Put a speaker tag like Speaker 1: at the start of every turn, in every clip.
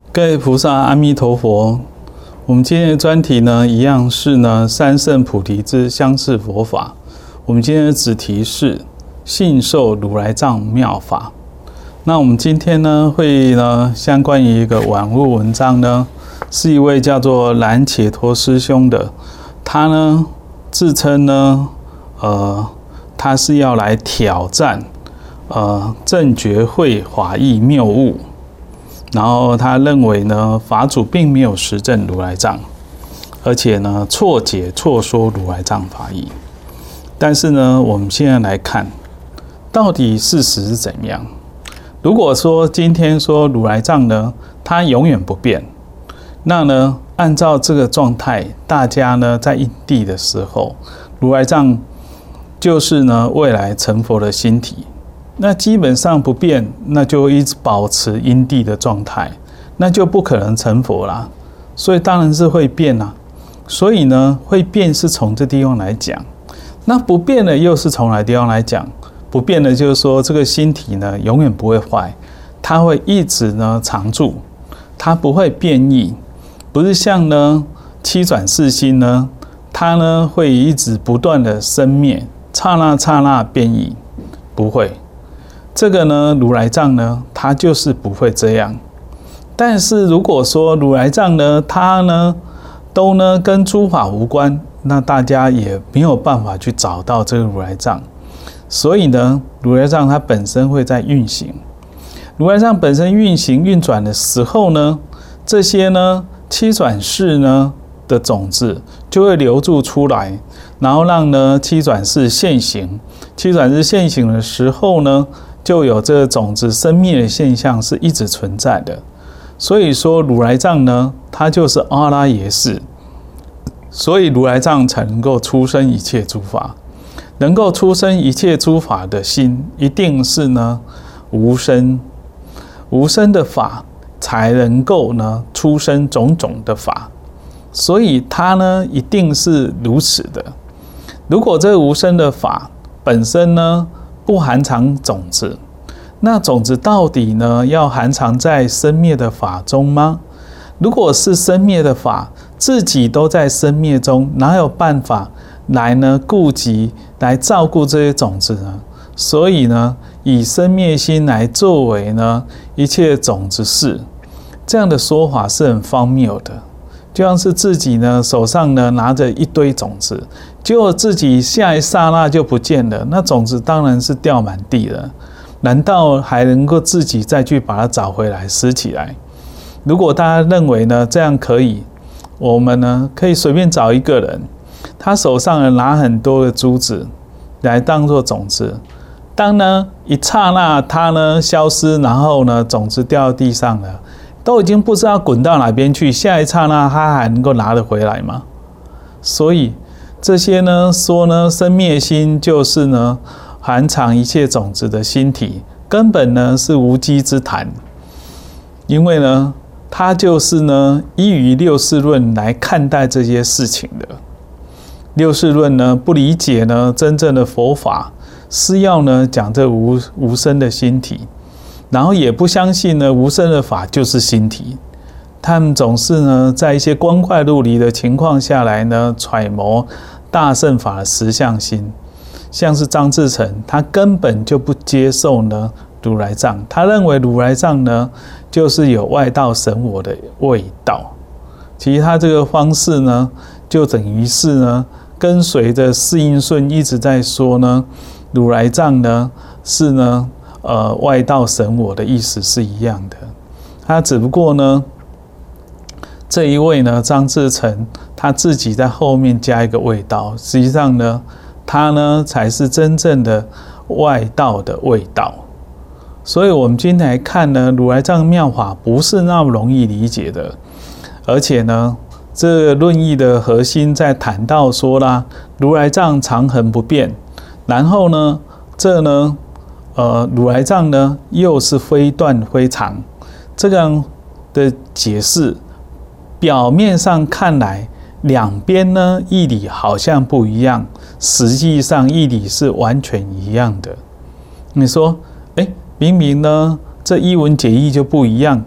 Speaker 1: 各位菩萨，阿弥陀佛。我们今天的专题呢，一样是呢三圣菩提之相似佛法。我们今天的子题是信受如来藏妙法。那我们今天呢，会呢相关于一个网络文章呢，是一位叫做蓝且陀师兄的，他呢自称呢，他是要来挑战正觉会法义谬误。然后他认为呢，法主并没有实证如来藏，而且呢错解错说如来藏法义。但是呢，我们现在来看，到底事实是怎样？如果说今天说如来藏呢，它永远不变，那呢，按照这个状态，大家呢在因地的时候，如来藏就是呢未来成佛的心体。那基本上不变，那就一直保持因地的状态，那就不可能成佛啦。所以当然是会变啦。所以呢，会变是从这地方来讲。那不变的又是从哪地方来讲？不变的就是说，这个心体呢永远不会坏，它会一直呢常住，它不会变异。不是像呢七转世心呢，它呢会一直不断的生灭，刹那刹那变异，不会。这个呢，如来藏呢，它就是不会这样。但是如果说如来藏呢，它呢都呢跟诸法无关，那大家也没有办法去找到这个如来藏。所以呢，如来藏它本身会在运行。如来藏本身运行运转的时候呢，这些呢七转世呢的种子就会流注出来，然后让呢七转世现行。七转世现行的时候呢，就有这个种子生灭的现象是一直存在的。所以说如来藏呢，它就是阿拉耶识，所以如来藏才能够出生一切诸法。能够出生一切诸法的心，一定是呢无生。无生的法才能够呢出生种种的法，所以它呢一定是如此的。如果这个无生的法本身呢不含藏种子，那种子到底呢要含藏在生灭的法中吗？如果是生灭的法，自己都在生灭中，哪有办法来呢顾及来照顾这些种子呢？所以呢，以生灭心来作为呢一切种子事，这样的说法是很荒谬的。就像是自己呢手上呢拿着一堆种子，结果自己下一刹那就不见了，那种子当然是掉满地了。难道还能够自己再去把它找回来拾起来？如果大家认为呢这样可以，我们呢可以随便找一个人，他手上呢拿很多的珠子来当作种子，当呢一刹那它呢消失，然后呢种子掉到地上了，都已经不知道滚到哪边去，下一刹那它还能够拿得回来吗？所以这些呢说呢生灭心就是呢含藏一切种子的心体，根本呢是无稽之谈。因为呢它就是呢依于六世论来看待这些事情的。六世论呢不理解呢真正的佛法，是要呢讲这无生的心体，然后也不相信呢无生的法就是心体。他们总是呢在一些光怪陆离的情况下来呢揣摩大乘法的实相心。像是张志成，他根本就不接受呢如来藏，他认为如来藏呢就是有外道神我的味道。其实他这个方式呢，就等于是呢跟随着释应顺一直在说呢如来藏呢是呢外道神我的意思是一样的。他只不过呢这一位呢张志成他自己在后面加一个味道，实际上呢它呢才是真正的外道的味道。所以我们今天来看呢，如来藏妙法不是那么容易理解的。而且呢，这个论义的核心在谈到说啦，如来藏常恒不变，然后呢，这呢，如来藏呢又是非断非常，这样的解释，表面上看来，两边呢义理好像不一样，实际上义理是完全一样的。你说，明明呢这一文解义就不一样，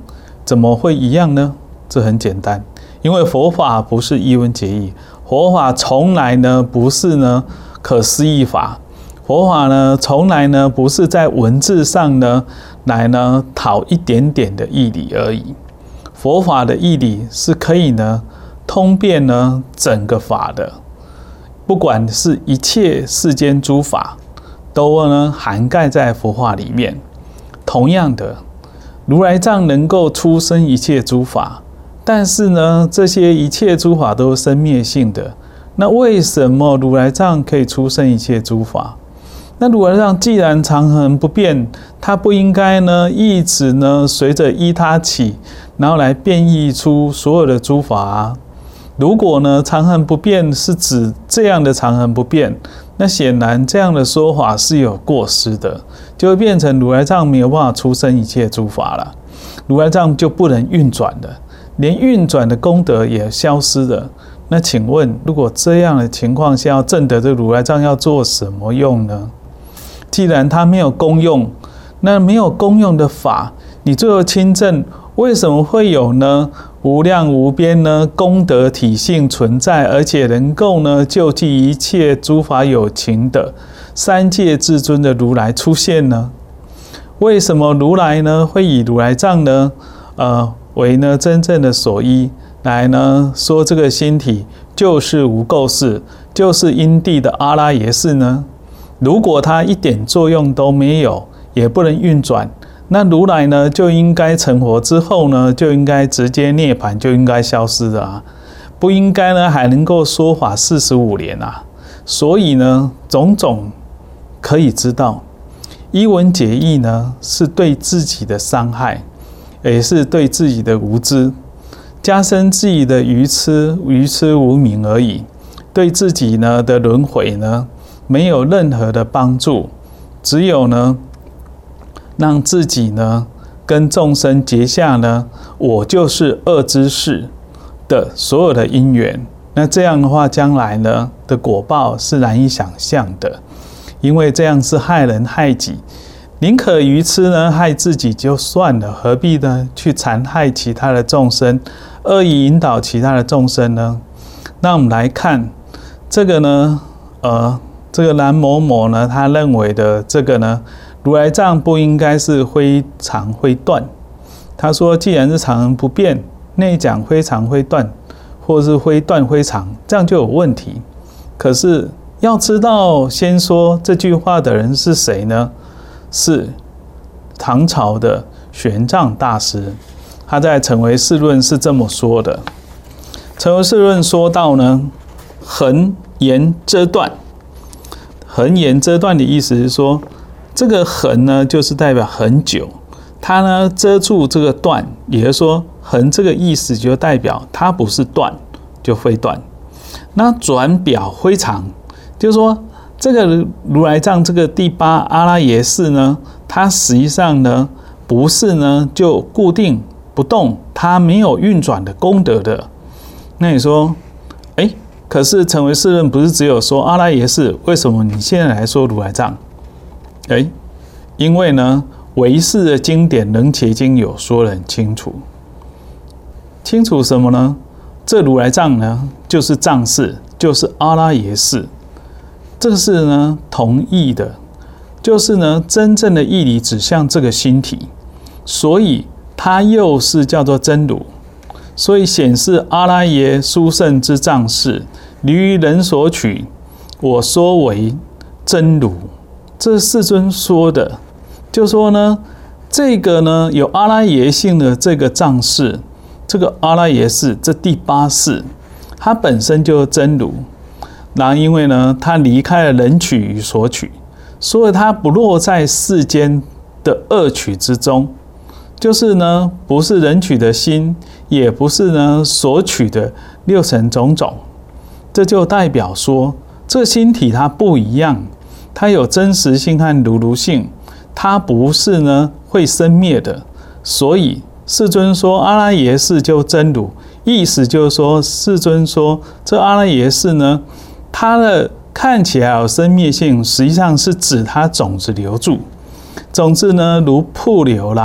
Speaker 1: 怎么会一样呢？这很简单，因为佛法不是一文解义，佛法从来呢不是呢可思议法，佛法呢从来呢不是在文字上呢来呢讨一点点的义理而已。佛法的义理是可以呢通遍呢整个法的，不管是一切世间诸法，都呢涵盖在佛法里面。同样的，如来藏能够出生一切诸法，但是呢，这些一切诸法都是生灭性的。那为什么如来藏可以出生一切诸法？那如来藏既然常恒不变，它不应该呢一直呢随着依他起，然后来变异出所有的诸法啊？如果呢常恒不变是指这样的常恒不变，那显然这样的说法是有过失的，就会变成如来藏没有办法出生一切诸法了，如来藏就不能运转了，连运转的功德也消失了。那请问，如果这样的情况下要证得这如来藏要做什么用呢？既然它没有功用，那没有功用的法，你最后亲证为什么会有呢无量无边呢功德体性存在，而且能够呢救济一切诸法有情的三界至尊的如来出现呢？为什么如来呢会以如来藏呢为呢真正的所依，来呢说这个心体就是无垢世，就是因地的阿拉耶识呢？如果它一点作用都没有，也不能运转，那如来呢就应该成佛之后呢就应该直接涅槃，就应该消失的啊，不应该呢还能够说法45年啊。所以呢种种可以知道，依文解义呢是对自己的伤害，也是对自己的无知，加深自己的愚痴无明而已，对自己呢的轮回呢没有任何的帮助，只有呢让自己呢跟众生结下呢我就是恶之事的所有的因缘。那这样的话，将来呢的果报是难以想象的，因为这样是害人害己，宁可愚痴呢害自己就算了，何必呢去残害其他的众生，恶意引导其他的众生呢？那我们来看这个呢这个蓝某某呢他认为的这个呢如来藏不应该是非常非断，他说既然是常恒不变，内讲非常非断，或是非断非常，这样就有问题。可是要知道先说这句话的人是谁呢？是唐朝的玄奘大师，他在《成唯识论》是这么说的。《成唯识论》说到呢，恒言遮断，恒言遮断的意思是说，这个恒呢就是代表很久，它呢遮住这个断，也就是说恒这个意思就代表它不是断就非断。那转表非常，就是说这个如来藏这个第八阿拉耶识呢，它实际上呢不是呢就固定不动，它没有运转的功德的。那你说可是成唯识论不是只有说阿拉耶识，为什么你现在来说如来藏？因为呢唯识的经典楞伽经有说得很清楚，清楚什么呢？这如来藏呢就是藏识，就是阿拉耶识，这个是呢同义的，就是呢真正的义理指向这个心体，所以它又是叫做真如，所以显示阿拉耶殊胜之藏识，离于人所取，我说为真如。这是世尊说的，就说呢这个呢有阿拉耶性的这个藏识，这个阿拉耶识这第八识，它本身就是真如。然后因为呢它离开了人取与所取，所以它不落在世间的恶取之中，就是呢不是人取的心，也不是呢所取的六尘种种。这就代表说这个心体它不一样，它有真实性和如如性，它不是呢会生灭的。所以世尊说阿拉耶识就真如，意思就是说世尊说这阿拉耶识呢，它的看起来有生灭性，实际上是指它种子留住，种子呢如瀑流啦，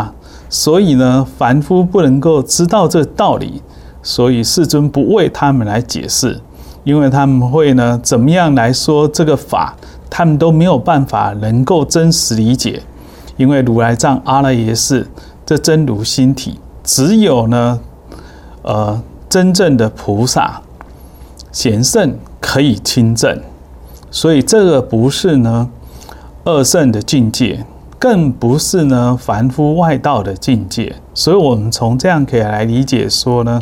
Speaker 1: 所以呢，凡夫不能够知道这道理，所以世尊不为他们来解释，因为他们会呢怎么样来说这个法，他们都没有办法能够真实理解，因为如来藏阿赖耶识这真如心体，只有呢真正的菩萨贤圣可以亲证，所以这个不是呢二圣的境界，更不是呢凡夫外道的境界。所以我们从这样可以来理解说呢，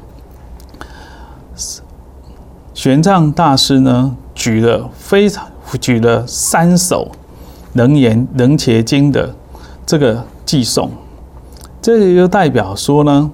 Speaker 1: 玄奘大师呢举了3首楞严楞伽经的这个偈颂，这个就代表说呢，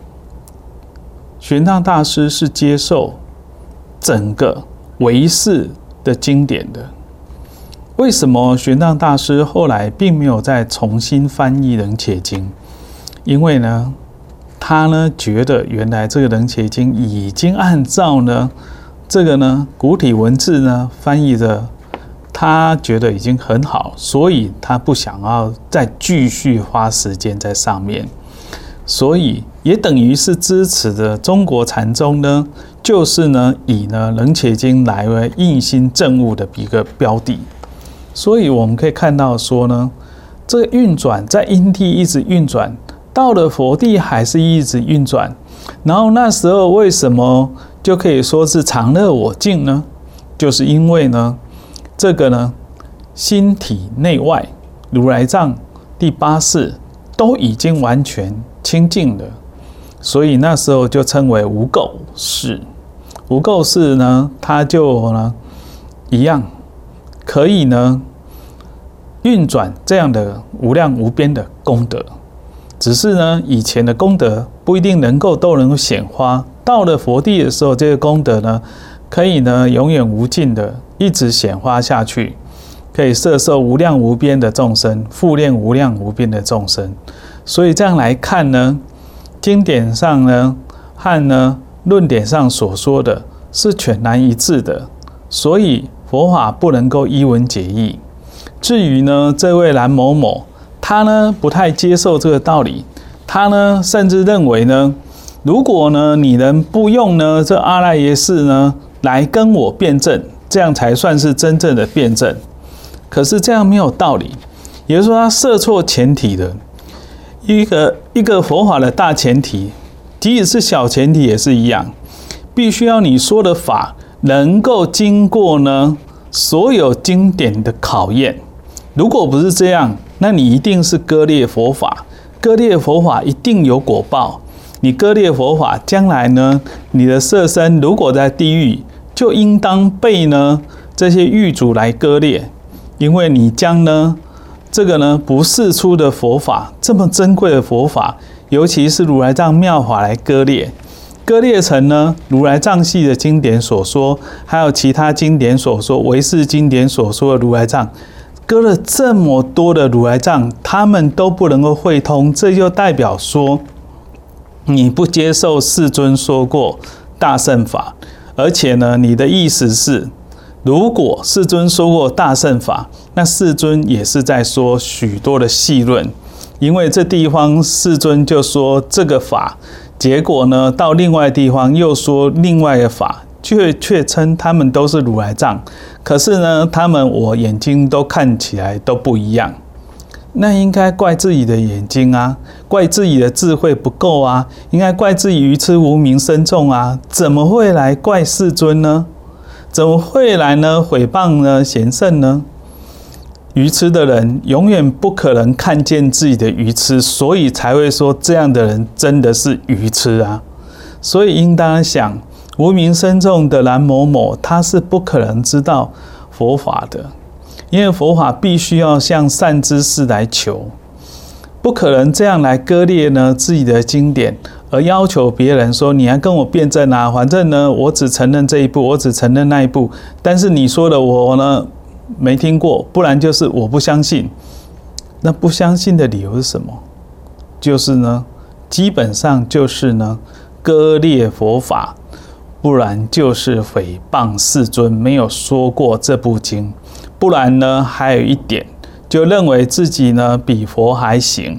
Speaker 1: 玄奘大师是接受整个唯识的经典的。为什么玄奘大师后来并没有再重新翻译楞伽经？因为呢，他呢觉得原来这个楞伽经已经按照呢这个呢古体文字呢翻译的，他觉得已经很好，所以他不想要再继续花时间在上面，所以也等于是支持的中国禅宗呢，就是呢以呢楞伽经来为印心证悟的一个标的。所以我们可以看到说呢，这个运转在因地一直运转，到了佛地还是一直运转。然后那时候为什么就可以说是常乐我净呢？就是因为呢，这个呢心体内外如来藏第8识都已经完全清净了，所以那时候就称为无垢识。无垢识呢，它就呢一样可以呢运转这样的无量无边的功德，只是呢以前的功德不一定都能够显化，到了佛地的时候，这个功德呢可以呢永远无尽的一直显化下去，可以摄受无量无边的众生，复练无量无边的众生。所以这样来看呢，经典上呢和呢论点上所说的是全然一致的，所以佛法不能够一文解义。至于呢这位蓝某某，他呢不太接受这个道理，他呢甚至认为呢，如果呢你能不用呢这阿赖耶识呢来跟我辩证，这样才算是真正的辩证。可是这样没有道理，也就是说他设错前提的。一个佛法的大前提，即使是小前提也是一样，必须要你说的法能够经过呢所有经典的考验。如果不是这样，那你一定是割裂佛法，割裂佛法一定有果报。你割裂佛法，将来呢你的色身如果在地狱，就应当被呢这些狱卒来割裂，因为你将呢这个呢不世出的佛法，这么珍贵的佛法，尤其是如来藏妙法来割裂，割裂成呢如来藏系的经典所说，还有其他经典所说，唯识经典所说的如来藏，割了这么多的如来藏，他们都不能够会通，这就代表说你不接受世尊说过大乘法，而且呢你的意思是，如果世尊说过大乘法，那世尊也是在说许多的细论，因为这地方世尊就说这个法，结果呢到另外地方又说另外的法，却称他们都是如来藏，可是呢他们我眼睛都看起来都不一样。那应该怪自己的眼睛啊，怪自己的智慧不够啊，应该怪自己愚痴无明深重啊，怎么会来怪世尊呢？怎么会来呢毁谤呢贤圣呢？愚痴的人永远不可能看见自己的愚痴，所以才会说这样的人真的是愚痴啊。所以应当想，无明深重的蓝某某，他是不可能知道佛法的，因为佛法必须要向善知识来求，不可能这样来割裂呢自己的经典，而要求别人说你还跟我辩证啊，反正呢我只承认这一部，我只承认那一部，但是你说的我呢没听过，不然就是我不相信。那不相信的理由是什么？就是呢基本上就是呢割裂佛法，不然就是诽谤世尊没有说过这部经，不然呢还有一点就认为自己呢比佛还行，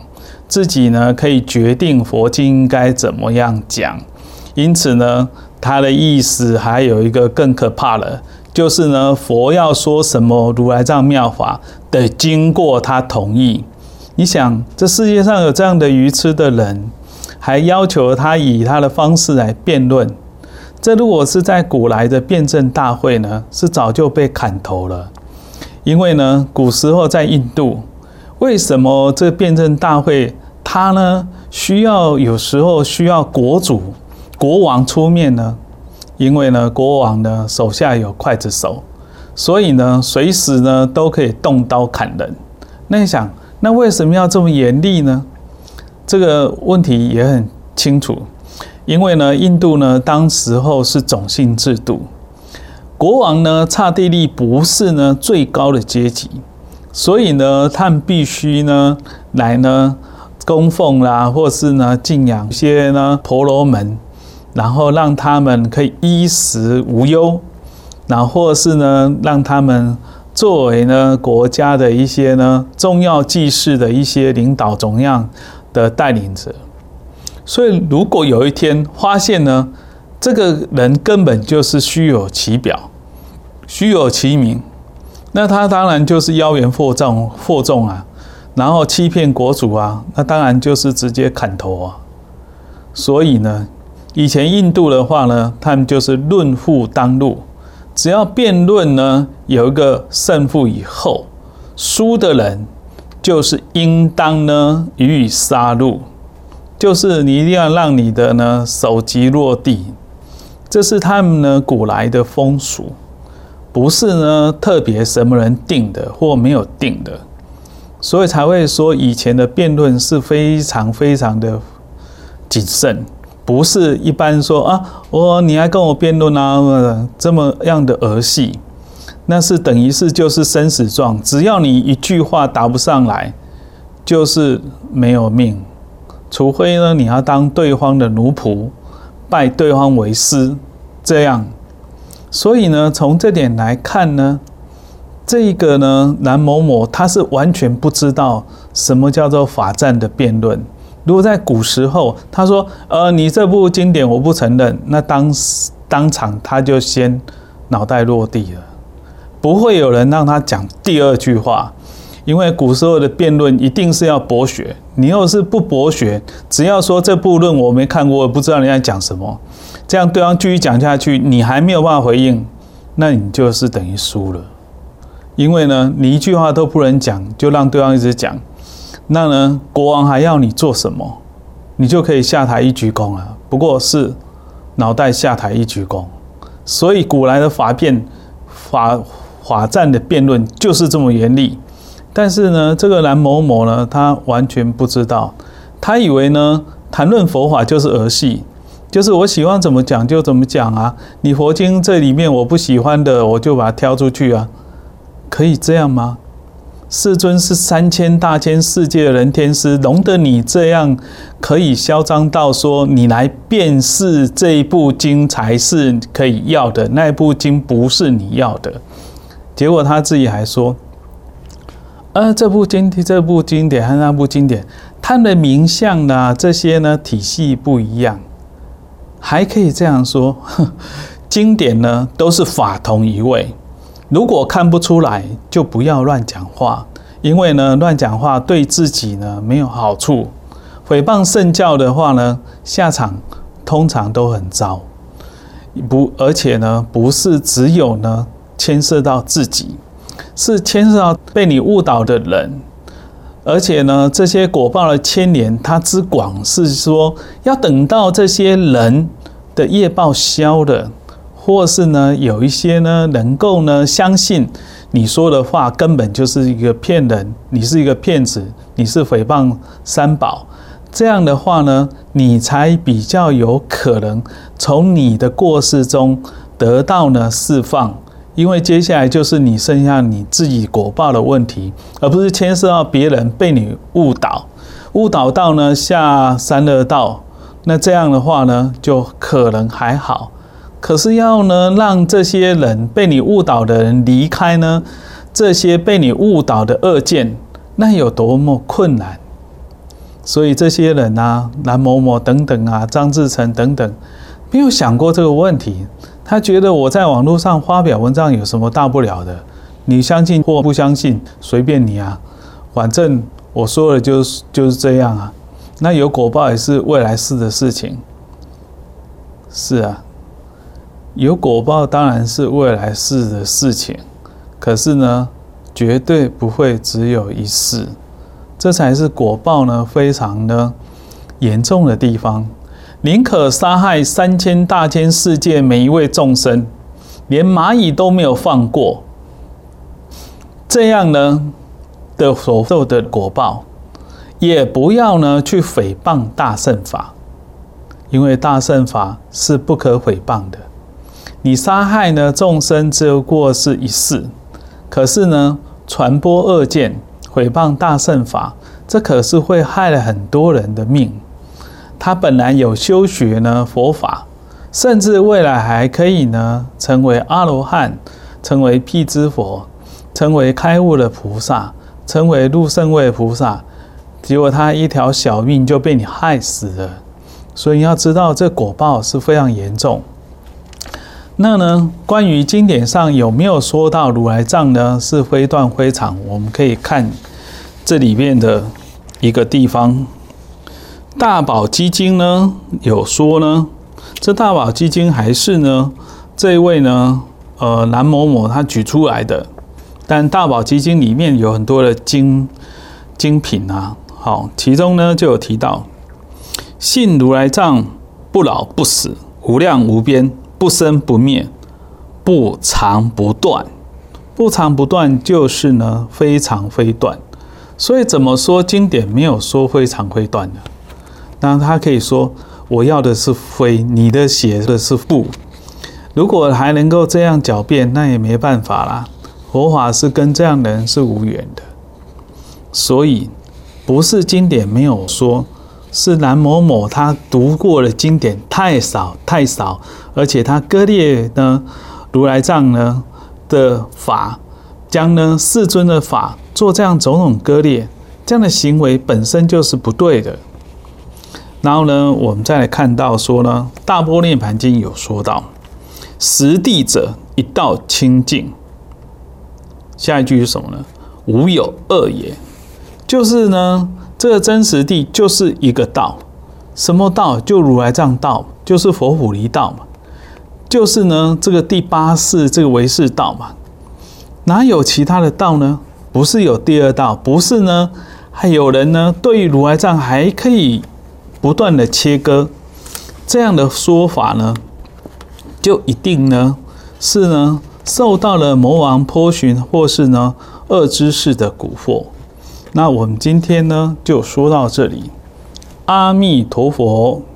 Speaker 1: 自己呢可以决定佛经应该怎么样讲。因此呢，它的意思还有一个更可怕的，就是呢，佛要说什么如来藏妙法得经过他同意。你想，这世界上有这样的愚痴的人，还要求他以他的方式来辩论，这如果是在古来的辩证大会呢，是早就被砍头了。因为呢，古时候在印度，为什么这辩证大会他呢有时候需要国王出面呢？因为呢，国王呢手下有刽子手，所以呢，随时呢都可以动刀砍人。那你想，那为什么要这么严厉呢？这个问题也很清楚，因为呢，印度呢当时候是种姓制度，国王呢刹帝利不是呢最高的阶级，所以呢，他们必须呢来呢供奉啦，或是呢敬仰一些呢婆罗门。然后让他们可以衣食无忧，然后或是呢让他们作为呢国家的一些呢重要祭祀的一些领导总样的带领者。所以如果有一天发现呢这个人根本就是虚有其表、虚有其名，那他当然就是妖言惑众啊，然后欺骗国主啊，那当然就是直接砍头啊。所以呢，以前印度的话呢，他们就是论负当入，只要辩论呢有一个胜负以后，输的人就是应当呢予以杀戮，就是你一定要让你的呢首级落地，这是他们呢古来的风俗，不是呢特别什么人定的或没有定的，所以才会说以前的辩论是非常非常的谨慎。不是一般说啊，你还跟我辩论啊，这么样的儿戏，那是等于是就是生死状，只要你一句话答不上来，就是没有命，除非呢你要当对方的奴仆，拜对方为师，这样。所以呢，从这点来看呢，这个呢南某某他是完全不知道什么叫做法战的辩论。如果在古时候，他说你这部经典我不承认，那当场他就先脑袋落地了，不会有人让他讲第二句话，因为古时候的辩论一定是要博学，你要是不博学，只要说这部论我没看过，我不知道你在讲什么，这样对方继续讲下去，你还没有办法回应，那你就是等于输了。因为呢，你一句话都不能讲，就让对方一直讲，那呢，国王还要你做什么？你就可以下台一鞠躬了。不过是脑袋下台一鞠躬。所以古来的法战的辩论就是这么严厉。但是呢，这个蓝某某呢，他完全不知道，他以为呢，谈论佛法就是儿戏，就是我喜欢怎么讲就怎么讲啊。你佛经这里面我不喜欢的，我就把它挑出去啊，可以这样吗？世尊是3000大千世界的人天师，容得你这样可以嚣张到说你来辨识这一部经才是可以要的，那一部经不是你要的。结果他自己还说，这部经典和那部经典，它的名相啊这些呢体系不一样，还可以这样说，经典呢都是法同一位。如果看不出来，就不要乱讲话，因为呢，乱讲话对自己呢没有好处。诽谤圣教的话呢，下场通常都很糟。而且呢，不是只有呢牵涉到自己，是牵涉到被你误导的人。而且呢，这些果报的牵连，它之广是说，要等到这些人的业报消了。或是呢，有一些呢，能够呢相信你说的话根本就是一个骗人，你是一个骗子，你是诽谤三宝，这样的话呢，你才比较有可能从你的过失中得到呢释放，因为接下来就是你剩下你自己果报的问题，而不是牵涉到别人被你误导到呢下三恶道，那这样的话呢，就可能还好。可是要呢让这些人被你误导的人离开呢这些被你误导的恶见，那有多么困难？ 所以这些人啊，蓝某某等等啊，张志成等等，没有想过这个问题。他觉得我在网络上发表文章有什么大不了的？你相信或不相信，随便你啊，反正我说的就是这样啊。那有果报也是未来事的事情。是啊，有果报当然是未来事的事情，可是呢，绝对不会只有一世。这才是果报呢非常呢严重的地方。宁可杀害3000大千世界每一位众生，连蚂蚁都没有放过，这样呢的所受的果报，也不要呢去诽谤大乘法，因为大乘法是不可诽谤的。你杀害呢众生只不过是一世，可是呢传播恶见、诽谤大乘法，这可是会害了很多人的命。他本来有修学呢佛法，甚至未来还可以呢成为阿罗汉，成为辟支佛，成为开悟的菩萨，成为入圣位菩萨，结果他一条小命就被你害死了。所以你要知道，这果报是非常严重。那呢，关于经典上有没有说到如来藏呢是非断非常，我们可以看这里面的一个地方。大宝积经呢有说呢，这大宝积经还是呢这一位呢蓝某某他举出来的，但大宝积经里面有很多的精品啊，好，其中呢就有提到，信如来藏不老不死，无量无边，不生不灭，不长不断。不长不断就是呢非常非断，所以怎么说经典没有说非常非断呢？那他可以说我要的是非，你的写的是不。如果还能够这样狡辩，那也没办法啦。佛法是跟这样的人是无缘的，所以不是经典没有说，是蓝某某他读过的经典太少，而且他割裂呢如来藏呢的法，将呢世尊的法做这样种种割裂，这样的行为本身就是不对的。然后呢，我们再来看到说呢，《大般涅盘经》有说到，实地者一道清净。下一句是什么呢？无有二也，就是呢，这个真实地就是一个道，什么道？就如来藏道，就是佛普利道嘛，就是呢这个第八世这个唯识道嘛，哪有其他的道呢？不是有第二道，不是呢，还有人呢对于如来藏还可以不断的切割，这样的说法呢，就一定呢是呢受到了魔王波旬或是呢恶知识的蛊惑。那我们今天呢就说到这里，阿弥陀佛。